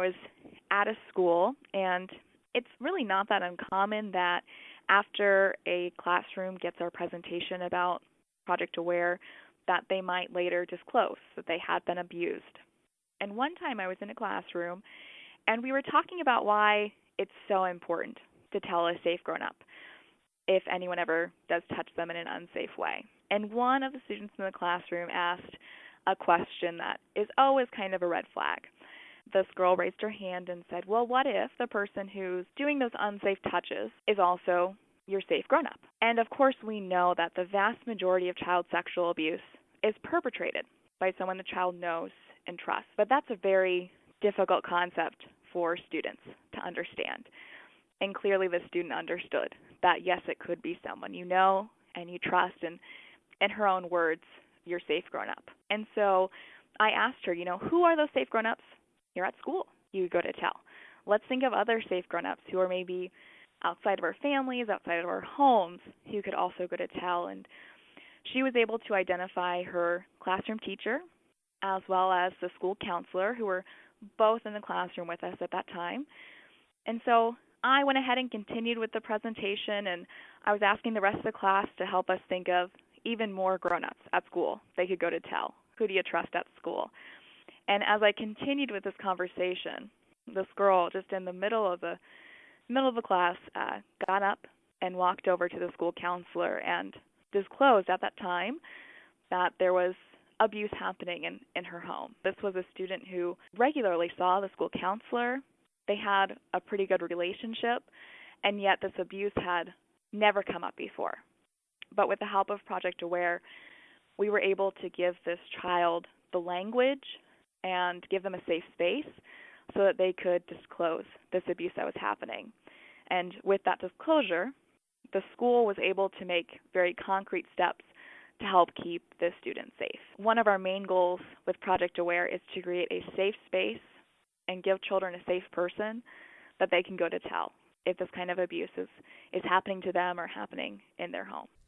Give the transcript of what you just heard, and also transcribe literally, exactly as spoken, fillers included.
was at a school, and it's really not that uncommon that after a classroom gets our presentation about Project Aware, that they might later disclose that they had been abused. And one time I was in a classroom, and we were talking about why it's so important to tell a safe grown-up if anyone ever does touch them in an unsafe way. And one of the students in the classroom asked a question that is always kind of a red flag. This girl raised her hand and said, well, what if the person who's doing those unsafe touches is also your safe grown-up? And of course we know that the vast majority of child sexual abuse is perpetrated by someone the child knows and trusts. But that's a very difficult concept for students to understand. And clearly the student understood that, yes, it could be someone you know and you trust, and in her own words, you're safe grown-up. And so I asked her, you know, who are those safe grown-ups here at school you go to tell? Let's think of other safe grown-ups who are maybe outside of our families, outside of our homes, who could also go to tell. And she was able to identify her classroom teacher as well as the school counselor, who were both in the classroom with us at that time. And so I went ahead and continued with the presentation, and I was asking the rest of the class to help us think of even more grown-ups at school they could go to tell. Who do you trust at school? And as I continued with this conversation, this girl, just in the middle of the middle of the class, uh, got up and walked over to the school counselor and disclosed at that time that there was abuse happening in, in her home. This was a student who regularly saw the school counselor. They had a pretty good relationship, and yet this abuse had never come up before. But with the help of Project Aware, we were able to give this child the language and give them a safe space so that they could disclose this abuse that was happening. And with that disclosure, the school was able to make very concrete steps to help keep this student safe. One of our main goals with Project Aware is to create a safe space and give children a safe person that they can go to tell if this kind of abuse is, is happening to them or happening in their home.